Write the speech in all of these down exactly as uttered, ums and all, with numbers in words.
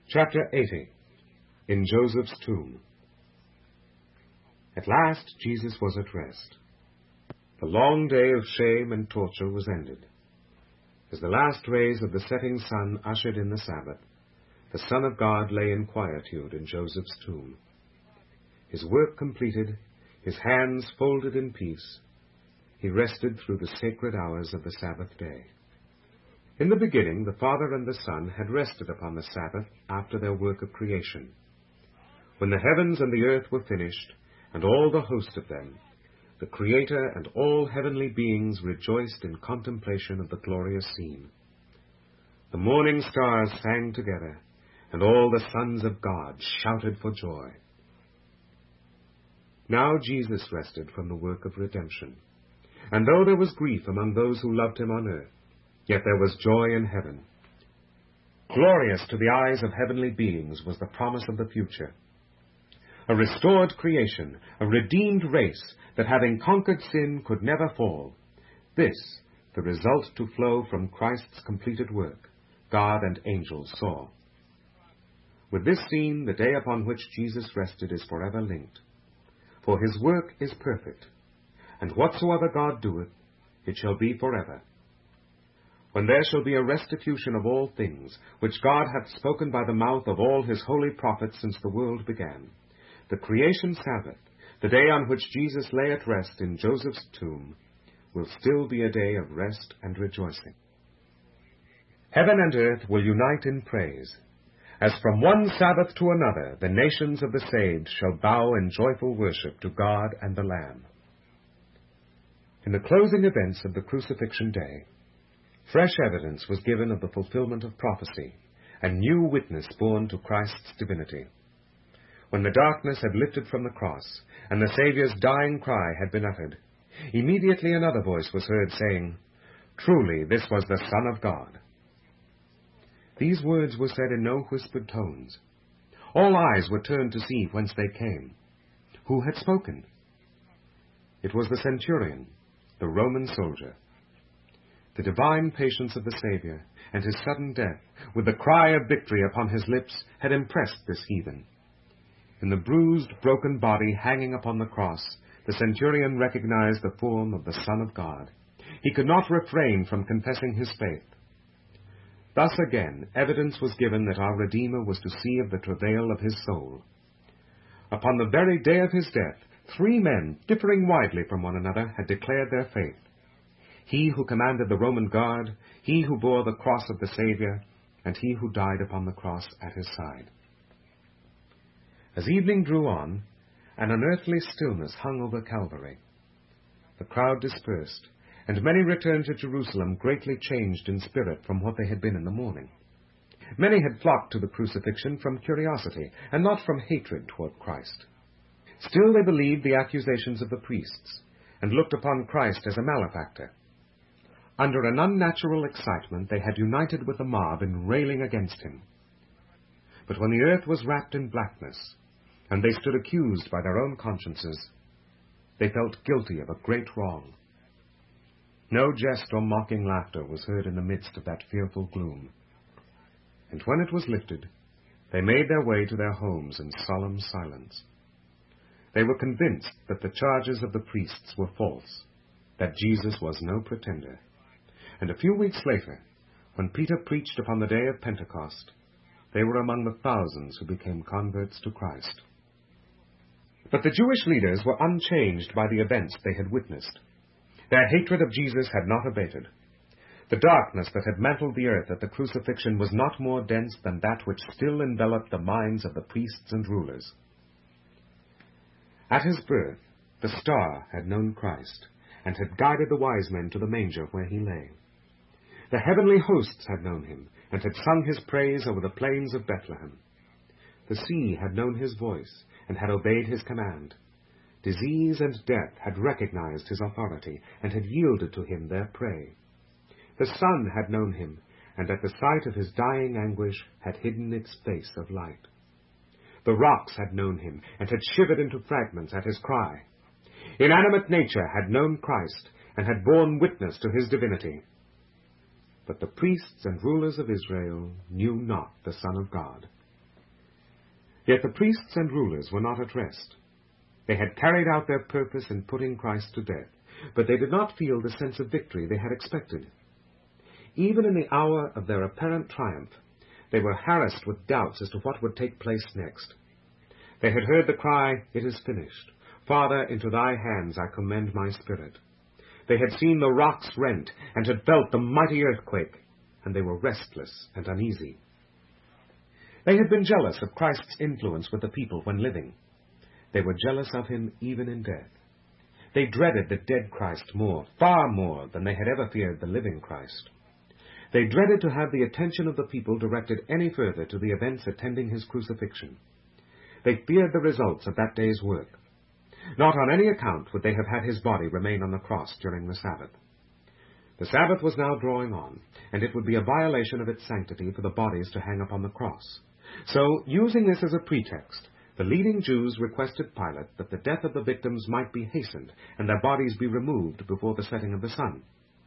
Chapter eighty. In Joseph's Tomb. At last Jesus was at rest. The long day of shame and torture was ended. As the last rays of the setting sun ushered in the Sabbath, the Son of God lay in quietude in Joseph's tomb. His work completed, his hands folded in peace, he rested through the sacred hours of the Sabbath day. In the beginning, the Father and the Son had rested upon the Sabbath after their work of creation. When the heavens and the earth were finished, and all the host of them, the Creator and all heavenly beings rejoiced in contemplation of the glorious scene. The morning stars sang together, and all the sons of God shouted for joy. Now Jesus rested from the work of redemption, and though there was grief among those who loved him on earth, yet there was joy in heaven. Glorious to the eyes of heavenly beings was the promise of the future. A restored creation, a redeemed race that, having conquered sin, could never fall. This, the result to flow from Christ's completed work, God and angels saw. With this scene, the day upon which Jesus rested is forever linked. For his work is perfect, and whatsoever God doeth, it shall be forever. When there shall be a restitution of all things, which God hath spoken by the mouth of all his holy prophets since the world began, the creation Sabbath, the day on which Jesus lay at rest in Joseph's tomb, will still be a day of rest and rejoicing. Heaven and earth will unite in praise. As from one Sabbath to another, the nations of the saved shall bow in joyful worship to God and the Lamb. In the closing events of the crucifixion day, fresh evidence was given of the fulfillment of prophecy, and new witness borne to Christ's divinity. When the darkness had lifted from the cross, and the Saviour's dying cry had been uttered, immediately another voice was heard saying, "Truly this was the Son of God." These words were said in no whispered tones. All eyes were turned to see whence they came. Who had spoken? It was the centurion, the Roman soldier. The divine patience of the Savior and his sudden death, with the cry of victory upon his lips, had impressed this heathen. In the bruised, broken body hanging upon the cross, the centurion recognized the form of the Son of God. He could not refrain from confessing his faith. Thus again, evidence was given that our Redeemer was to see of the travail of his soul. Upon the very day of his death, three men, differing widely from one another, had declared their faith. He who commanded the Roman guard, he who bore the cross of the Savior, and he who died upon the cross at his side. As evening drew on, an unearthly stillness hung over Calvary. The crowd dispersed, and many returned to Jerusalem greatly changed in spirit from what they had been in the morning. Many had flocked to the crucifixion from curiosity, and not from hatred toward Christ. Still they believed the accusations of the priests, and looked upon Christ as a malefactor. Under an unnatural excitement, they had united with the mob in railing against him. But when the earth was wrapped in blackness, and they stood accused by their own consciences, they felt guilty of a great wrong. No jest or mocking laughter was heard in the midst of that fearful gloom. And when it was lifted, they made their way to their homes in solemn silence. They were convinced that the charges of the priests were false, that Jesus was no pretender. And a few weeks later, when Peter preached upon the day of Pentecost, they were among the thousands who became converts to Christ. But the Jewish leaders were unchanged by the events they had witnessed. Their hatred of Jesus had not abated. The darkness that had mantled the earth at the crucifixion was not more dense than that which still enveloped the minds of the priests and rulers. At his birth, the star had known Christ, and had guided the wise men to the manger where he lay. The heavenly hosts had known him, and had sung his praise over the plains of Bethlehem. The sea had known his voice, and had obeyed his command. Disease and death had recognized his authority, and had yielded to him their prey. The sun had known him, and at the sight of his dying anguish had hidden its face of light. The rocks had known him, and had shivered into fragments at his cry. Inanimate nature had known Christ, and had borne witness to his divinity. But the priests and rulers of Israel knew not the Son of God. Yet the priests and rulers were not at rest. They had carried out their purpose in putting Christ to death, but they did not feel the sense of victory they had expected. Even in the hour of their apparent triumph, they were harassed with doubts as to what would take place next. They had heard the cry, "It is finished. Father, into thy hands I commend my spirit." They had seen the rocks rent and had felt the mighty earthquake, and they were restless and uneasy. They had been jealous of Christ's influence with the people when living. They were jealous of him even in death. They dreaded the dead Christ more, far more than they had ever feared the living Christ. They dreaded to have the attention of the people directed any further to the events attending his crucifixion. They feared the results of that day's work. Not on any account would they have had his body remain on the cross during the Sabbath. The Sabbath was now drawing on, and it would be a violation of its sanctity for the bodies to hang upon the cross. So, using this as a pretext, the leading Jews requested Pilate that the death of the victims might be hastened and their bodies be removed before the setting of the sun.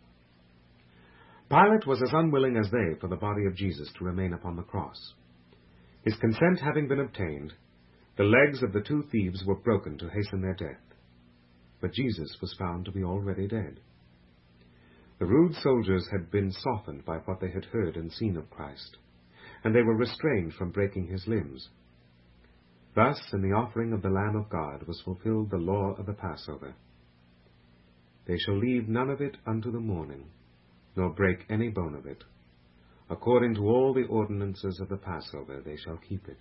Pilate was as unwilling as they for the body of Jesus to remain upon the cross. His consent having been obtained, the legs of the two thieves were broken to hasten their death. But Jesus was found to be already dead. The rude soldiers had been softened by what they had heard and seen of Christ, and they were restrained from breaking his limbs. Thus, in the offering of the Lamb of God was fulfilled the law of the Passover. They shall leave none of it unto the morning, nor break any bone of it. According to all the ordinances of the Passover they shall keep it.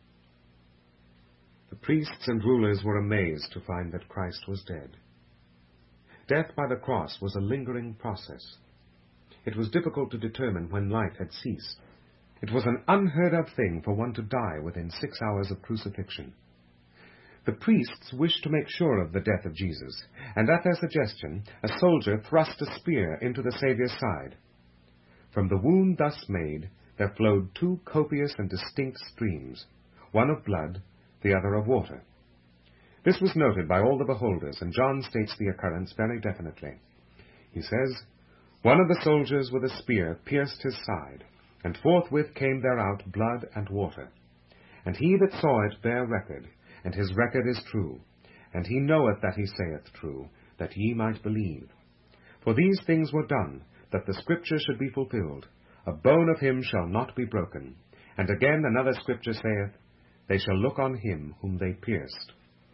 The priests and rulers were amazed to find that Christ was dead. Death by the cross was a lingering process. It was difficult to determine when life had ceased. It was an unheard-of thing for one to die within six hours of crucifixion. The priests wished to make sure of the death of Jesus, and at their suggestion, a soldier thrust a spear into the Saviour's side. From the wound thus made, there flowed two copious and distinct streams, one of blood, the other of water. This was noted by all the beholders, and John states the occurrence very definitely. He says, "One of the soldiers with a spear pierced his side, and forthwith came there out blood and water. And he that saw it bare record, and his record is true, and he knoweth that he saith true, that ye might believe. For these things were done, that the scripture should be fulfilled, a bone of him shall not be broken. And again another scripture saith, They shall look on him whom they pierced."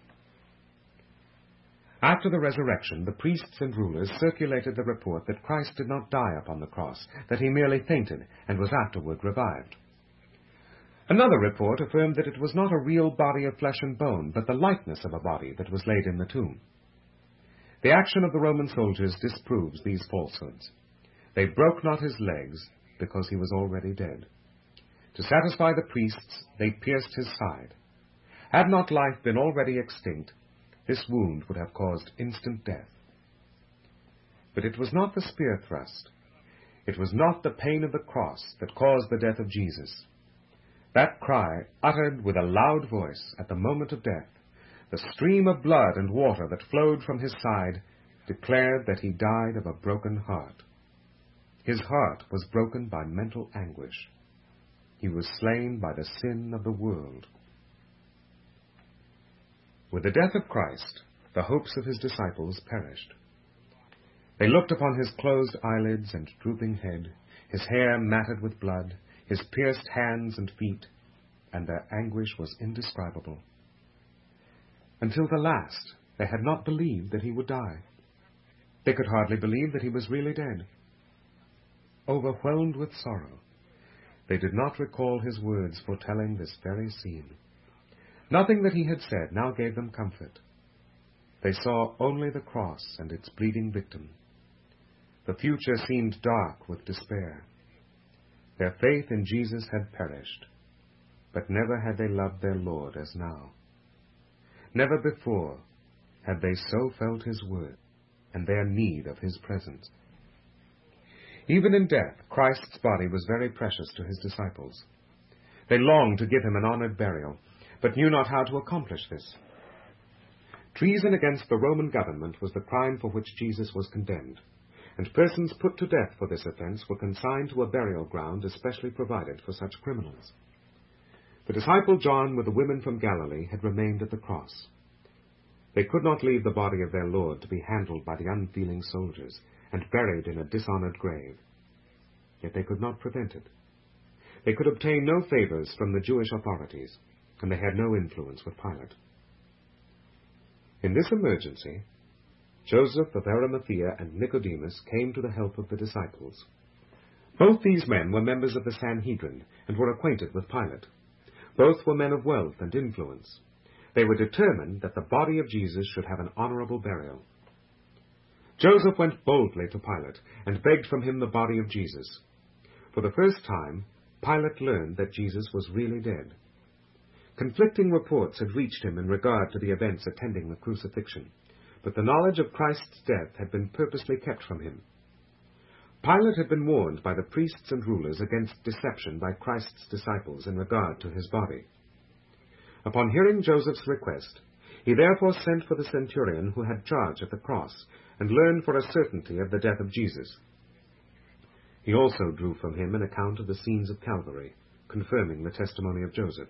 After the resurrection, the priests and rulers circulated the report that Christ did not die upon the cross, that he merely fainted and was afterward revived. Another report affirmed that it was not a real body of flesh and bone, but the likeness of a body that was laid in the tomb. The action of the Roman soldiers disproves these falsehoods. They broke not his legs, because he was already dead. To satisfy the priests, they pierced his side. Had not life been already extinct, this wound would have caused instant death. But it was not the spear thrust. It was not the pain of the cross that caused the death of Jesus. That cry, uttered with a loud voice at the moment of death, the stream of blood and water that flowed from his side, declared that he died of a broken heart. His heart was broken by mental anguish. He was slain by the sin of the world. With the death of Christ, the hopes of his disciples perished. They looked upon his closed eyelids and drooping head, his hair matted with blood, his pierced hands and feet, and their anguish was indescribable. Until the last, they had not believed that he would die. They could hardly believe that he was really dead. Overwhelmed with sorrow, they did not recall his words foretelling this very scene. Nothing that he had said now gave them comfort. They saw only the cross and its bleeding victim. The future seemed dark with despair. Their faith in Jesus had perished, but never had they loved their Lord as now. Never before had they so felt his word and their need of his presence. Even in death, Christ's body was very precious to his disciples. They longed to give him an honored burial, but knew not how to accomplish this. Treason against the Roman government was the crime for which Jesus was condemned, and persons put to death for this offense were consigned to a burial ground especially provided for such criminals. The disciple John with the women from Galilee had remained at the cross. They could not leave the body of their Lord to be handled by the unfeeling soldiers and buried in a dishonored grave. Yet they could not prevent it. They could obtain no favors from the Jewish authorities, and they had no influence with Pilate. In this emergency, Joseph of Arimathea and Nicodemus came to the help of the disciples. Both these men were members of the Sanhedrin and were acquainted with Pilate. Both were men of wealth and influence. They were determined that the body of Jesus should have an honorable burial. Joseph went boldly to Pilate and begged from him the body of Jesus. For the first time, Pilate learned that Jesus was really dead. Conflicting reports had reached him in regard to the events attending the crucifixion, but the knowledge of Christ's death had been purposely kept from him. Pilate had been warned by the priests and rulers against deception by Christ's disciples in regard to his body. Upon hearing Joseph's request, he therefore sent for the centurion who had charge at the cross and learned for a certainty of the death of Jesus. He also drew from him an account of the scenes of Calvary, confirming the testimony of Joseph.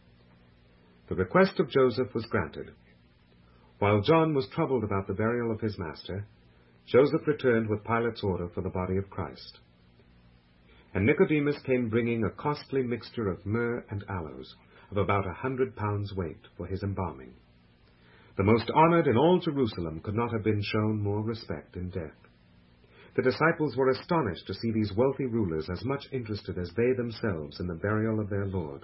The request of Joseph was granted. While John was troubled about the burial of his master, Joseph returned with Pilate's order for the body of Christ. And Nicodemus came bringing a costly mixture of myrrh and aloes, of about a hundred pounds weight, for his embalming. The most honored in all Jerusalem could not have been shown more respect in death. The disciples were astonished to see these wealthy rulers as much interested as they themselves in the burial of their Lord.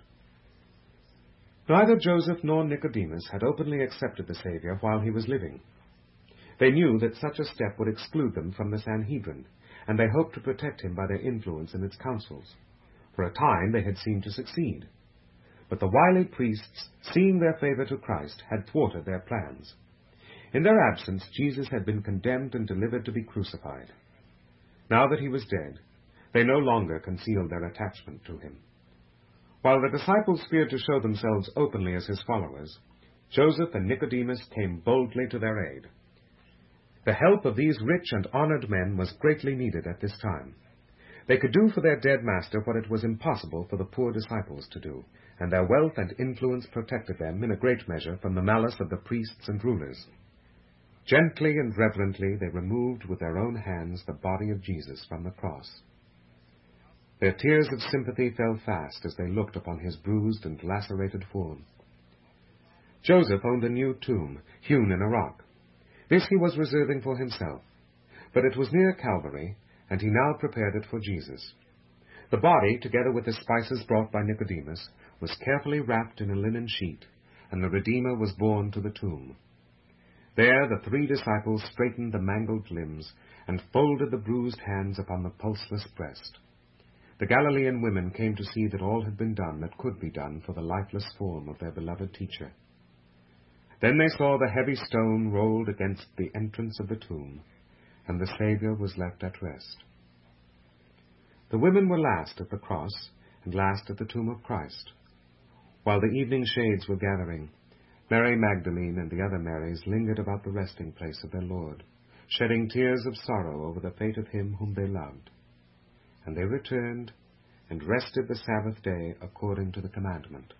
Neither Joseph nor Nicodemus had openly accepted the Savior while he was living. They knew that such a step would exclude them from the Sanhedrin, and they hoped to protect him by their influence in its councils. For a time they had seemed to succeed. But the wily priests, seeing their favor to Christ, had thwarted their plans. In their absence, Jesus had been condemned and delivered to be crucified. Now that he was dead, they no longer concealed their attachment to him. While the disciples feared to show themselves openly as his followers, Joseph and Nicodemus came boldly to their aid. The help of these rich and honored men was greatly needed at this time. They could do for their dead master what it was impossible for the poor disciples to do, and their wealth and influence protected them in a great measure from the malice of the priests and rulers. Gently and reverently they removed with their own hands the body of Jesus from the cross. Their tears of sympathy fell fast as they looked upon his bruised and lacerated form. Joseph owned a new tomb, hewn in a rock. This he was reserving for himself, but it was near Calvary, and he now prepared it for Jesus. The body, together with the spices brought by Nicodemus, was carefully wrapped in a linen sheet, and the Redeemer was borne to the tomb. There the three disciples straightened the mangled limbs and folded the bruised hands upon the pulseless breast. The Galilean women came to see that all had been done that could be done for the lifeless form of their beloved teacher. Then they saw the heavy stone rolled against the entrance of the tomb, and the Saviour was left at rest. The women were last at the cross and last at the tomb of Christ. While the evening shades were gathering, Mary Magdalene and the other Marys lingered about the resting place of their Lord, shedding tears of sorrow over the fate of him whom they loved. And they returned and rested the Sabbath day according to the commandment.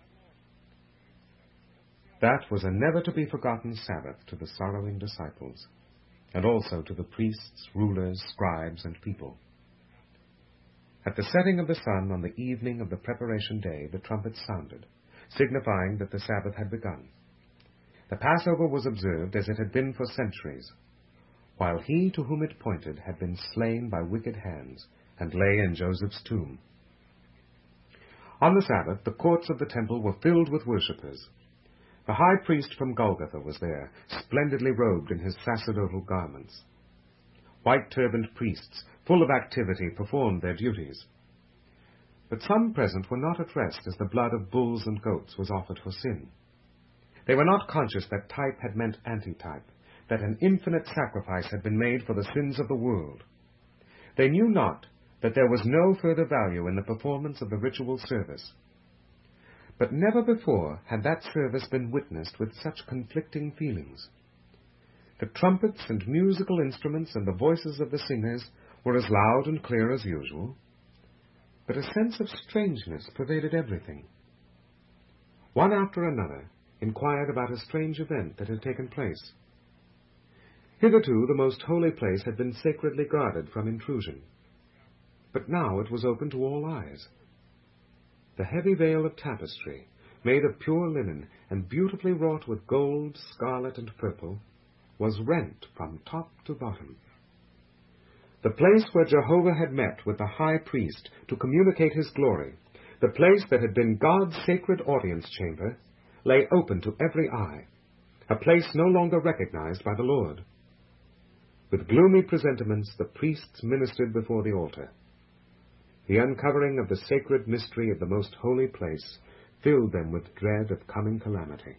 That was a never-to-be-forgotten Sabbath to the sorrowing disciples, and also to the priests, rulers, scribes, and people. At the setting of the sun on the evening of the preparation day, the trumpet sounded, signifying that the Sabbath had begun. The Passover was observed as it had been for centuries, while he to whom it pointed had been slain by wicked hands and lay in Joseph's tomb. On the Sabbath, the courts of the temple were filled with worshippers. The high priest from Golgotha was there, splendidly robed in his sacerdotal garments. White-turbaned priests, full of activity, performed their duties. But some present were not at rest as the blood of bulls and goats was offered for sin. They were not conscious that type had meant antitype, that an infinite sacrifice had been made for the sins of the world. They knew not that there was no further value in the performance of the ritual service. But never before had that service been witnessed with such conflicting feelings. The trumpets and musical instruments and the voices of the singers were as loud and clear as usual, but a sense of strangeness pervaded everything. one after another inquired about a strange event that had taken place. Hitherto the most holy place had been sacredly guarded from intrusion, but now it was open to all eyes. The heavy veil of tapestry, made of pure linen and beautifully wrought with gold, scarlet, and purple, was rent from top to bottom. The place where Jehovah had met with the high priest to communicate his glory, the place that had been God's sacred audience chamber, lay open to every eye, a place no longer recognized by the Lord. With gloomy presentiments the priests ministered before the altar. The uncovering of the sacred mystery of the most holy place filled them with dread of coming calamity.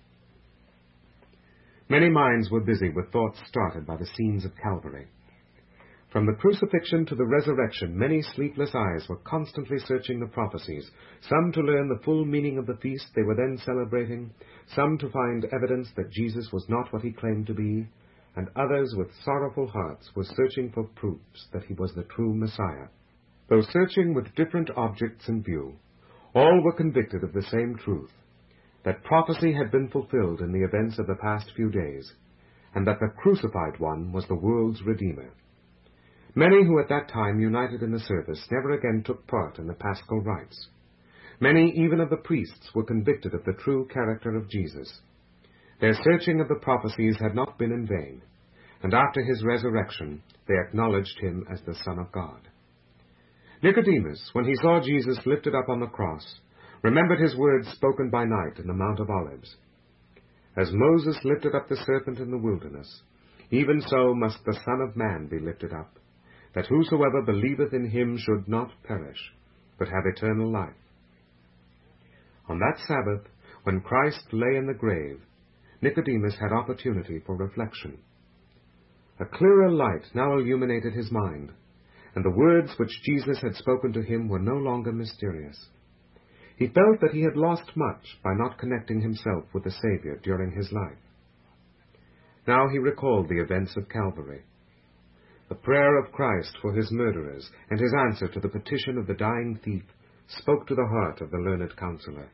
Many minds were busy with thoughts started by the scenes of Calvary. From the crucifixion to the resurrection, many sleepless eyes were constantly searching the prophecies, some to learn the full meaning of the feast they were then celebrating, some to find evidence that Jesus was not what he claimed to be, and others with sorrowful hearts were searching for proofs that he was the true Messiah. Though searching with different objects in view, all were convicted of the same truth, that prophecy had been fulfilled in the events of the past few days, and that the crucified one was the world's Redeemer. Many who at that time united in the service never again took part in the paschal rites. Many even of the priests were convicted of the true character of Jesus. Their searching of the prophecies had not been in vain, and after his resurrection they acknowledged him as the Son of God. Nicodemus, when he saw Jesus lifted up on the cross, remembered his words spoken by night in the Mount of Olives. As Moses lifted up the serpent in the wilderness, even so must the Son of Man be lifted up, that whosoever believeth in him should not perish, but have eternal life. On that Sabbath, when Christ lay in the grave, Nicodemus had opportunity for reflection. A clearer light now illuminated his mind, and the words which Jesus had spoken to him were no longer mysterious. He felt that he had lost much by not connecting himself with the Savior during his life. Now he recalled the events of Calvary. The prayer of Christ for his murderers and his answer to the petition of the dying thief spoke to the heart of the learned counselor.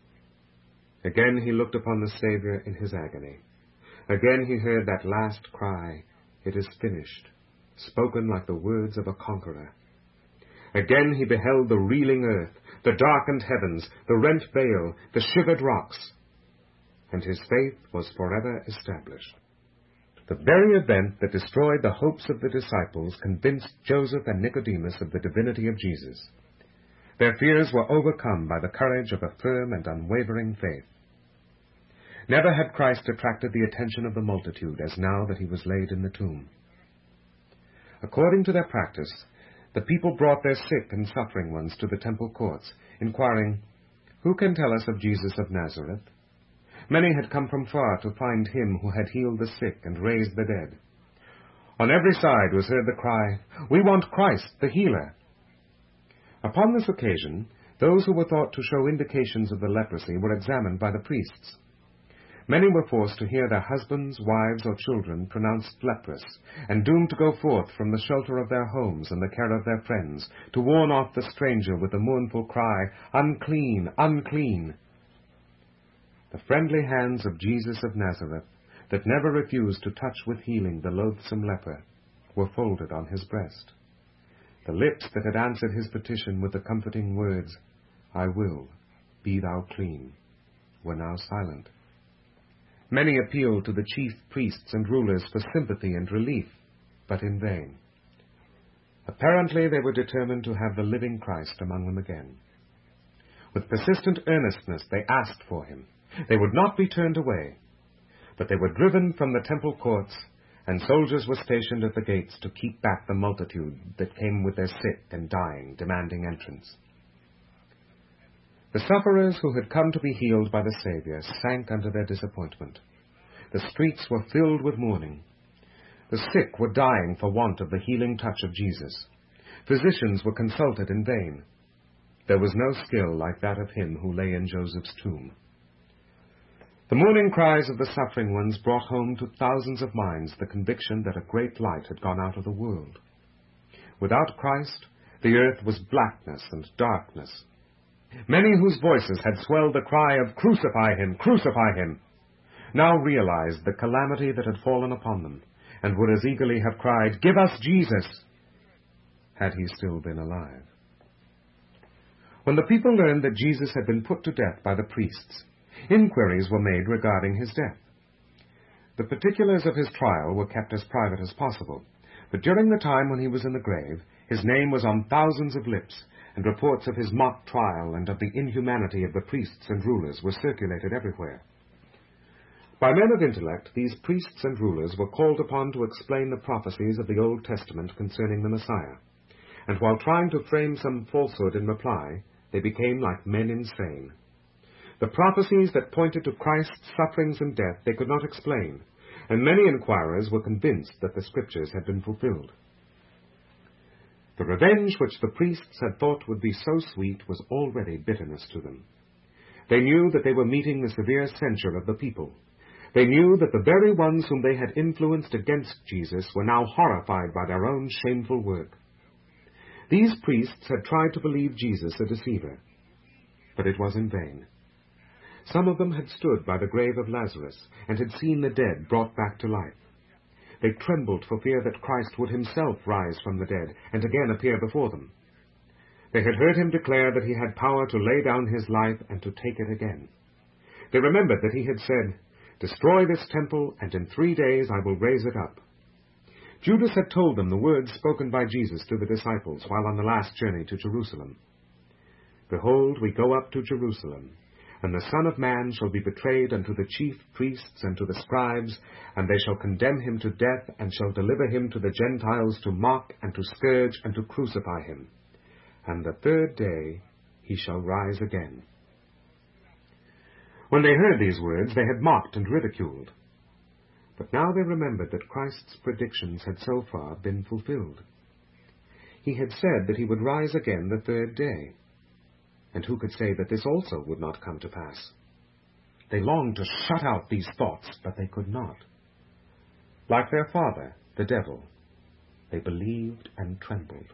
Again he looked upon the Savior in his agony. Again he heard that last cry, "It is finished," spoken like the words of a conqueror. Again he beheld the reeling earth, the darkened heavens, the rent veil, the shivered rocks, and his faith was forever established. The very event that destroyed the hopes of the disciples convinced Joseph and Nicodemus of the divinity of Jesus. Their fears were overcome by the courage of a firm and unwavering faith. Never had Christ attracted the attention of the multitude as now that he was laid in the tomb. According to their practice, the people brought their sick and suffering ones to the temple courts, inquiring, "Who can tell us of Jesus of Nazareth?" Many had come from far to find him who had healed the sick and raised the dead. On every side was heard the cry, "We want Christ, the healer." Upon this occasion, those who were thought to show indications of the leprosy were examined by the priests. Many were forced to hear their husbands, wives, or children pronounced leprous, and doomed to go forth from the shelter of their homes and the care of their friends, to warn off the stranger with the mournful cry, "Unclean, unclean!" The friendly hands of Jesus of Nazareth, that never refused to touch with healing the loathsome leper, were folded on his breast. The lips that had answered his petition with the comforting words, "I will, be thou clean," were now silent. Many appealed to the chief priests and rulers for sympathy and relief, but in vain. Apparently they were determined to have the living Christ among them again. With persistent earnestness they asked for him. They would not be turned away, but they were driven from the temple courts, and soldiers were stationed at the gates to keep back the multitude that came with their sick and dying, demanding entrance. The sufferers who had come to be healed by the Savior sank under their disappointment. The streets were filled with mourning. The sick were dying for want of the healing touch of Jesus. Physicians were consulted in vain. There was no skill like that of him who lay in Joseph's tomb. The mourning cries of the suffering ones brought home to thousands of minds the conviction that a great light had gone out of the world. Without Christ, the earth was blackness and darkness. Many whose voices had swelled the cry of, "Crucify him! Crucify him!" now realized the calamity that had fallen upon them, and would as eagerly have cried, "Give us Jesus!" had he still been alive. When the people learned that Jesus had been put to death by the priests, inquiries were made regarding his death. The particulars of his trial were kept as private as possible, but during the time when he was in the grave, his name was on thousands of lips, and reports of his mock trial and of the inhumanity of the priests and rulers were circulated everywhere. By men of intellect, these priests and rulers were called upon to explain the prophecies of the Old Testament concerning the Messiah, and while trying to frame some falsehood in reply, they became like men insane. The prophecies that pointed to Christ's sufferings and death they could not explain, and many inquirers were convinced that the Scriptures had been fulfilled. The revenge which the priests had thought would be so sweet was already bitterness to them. They knew that they were meeting the severe censure of the people. They knew that the very ones whom they had influenced against Jesus were now horrified by their own shameful work. These priests had tried to believe Jesus a deceiver, but it was in vain. Some of them had stood by the grave of Lazarus and had seen the dead brought back to life. They trembled for fear that Christ would himself rise from the dead and again appear before them. They had heard him declare that he had power to lay down his life and to take it again. They remembered that he had said, "Destroy this temple, and in three days I will raise it up." Judas had told them the words spoken by Jesus to the disciples while on the last journey to Jerusalem. "Behold, we go up to Jerusalem, and the Son of Man shall be betrayed unto the chief priests and to the scribes, and they shall condemn him to death, and shall deliver him to the Gentiles to mock, and to scourge, and to crucify him. And the third day he shall rise again." When they heard these words, they had mocked and ridiculed. But now they remembered that Christ's predictions had so far been fulfilled. He had said that he would rise again the third day. And who could say that this also would not come to pass? They longed to shut out these thoughts, but they could not. Like their father, the devil, they believed and trembled.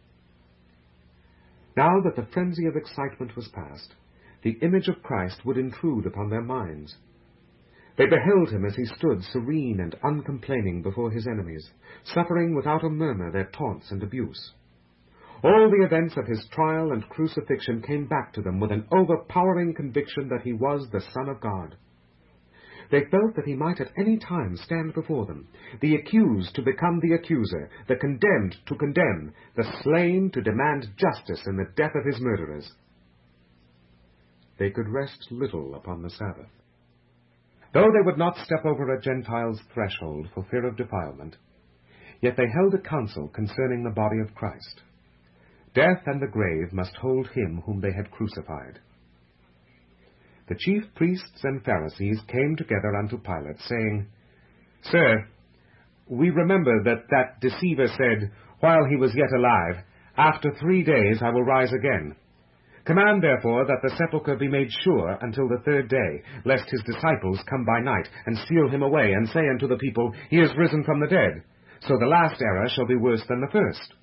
Now that the frenzy of excitement was past, the image of Christ would intrude upon their minds. They beheld him as he stood serene and uncomplaining before his enemies, suffering without a murmur their taunts and abuse. All the events of his trial and crucifixion came back to them with an overpowering conviction that he was the Son of God. They felt that he might at any time stand before them, the accused to become the accuser, the condemned to condemn, the slain to demand justice in the death of his murderers. They could rest little upon the Sabbath. Though they would not step over a Gentile's threshold for fear of defilement, yet they held a council concerning the body of Christ. Death and the grave must hold him whom they had crucified. The chief priests and Pharisees came together unto Pilate, saying, "Sir, we remember that that deceiver said, while he was yet alive, After three days I will rise again. Command, therefore, that the sepulchre be made sure until the third day, lest his disciples come by night, and steal him away, and say unto the people, He is risen from the dead. So the last error shall be worse than the first.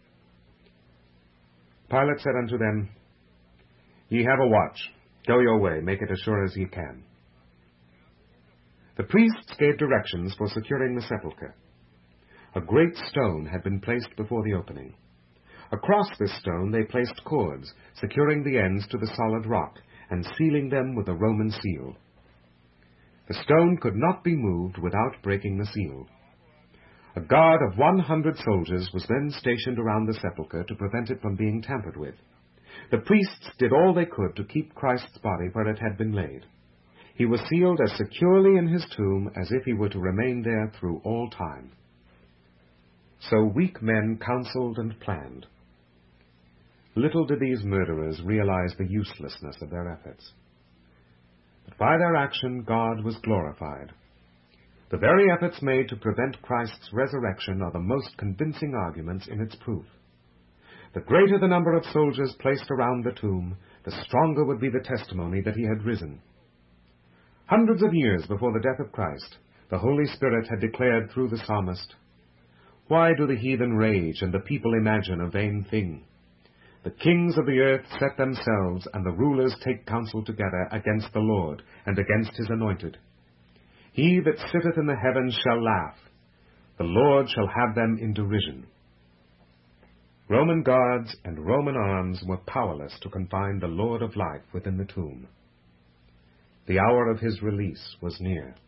Pilate said unto them, Ye have a watch. Go your way, make it as sure as ye can. The priests gave directions for securing the sepulchre. A great stone had been placed before the opening. Across this stone they placed cords, securing the ends to the solid rock, and sealing them with a Roman seal. The stone could not be moved without breaking the seal. A guard of one hundred soldiers was then stationed around the sepulchre to prevent it from being tampered with. The priests did all they could to keep Christ's body where it had been laid. He was sealed as securely in his tomb as if he were to remain there through all time. So weak men counseled and planned. Little did these murderers realize the uselessness of their efforts. But by their action God was glorified. The very efforts made to prevent Christ's resurrection are the most convincing arguments in its proof. The greater the number of soldiers placed around the tomb, the stronger would be the testimony that he had risen. Hundreds of years before the death of Christ, the Holy Spirit had declared through the psalmist, Why do the heathen rage and the people imagine a vain thing? The kings of the earth set themselves, and the rulers take counsel together against the Lord and against his anointed. He that sitteth in the heavens shall laugh. The Lord shall have them in derision. Roman guards and Roman arms were powerless to confine the Lord of life within the tomb. The hour of his release was near.